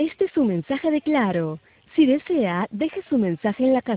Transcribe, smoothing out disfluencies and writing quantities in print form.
Este es su mensaje de Claro. Si desea, deje su mensaje en la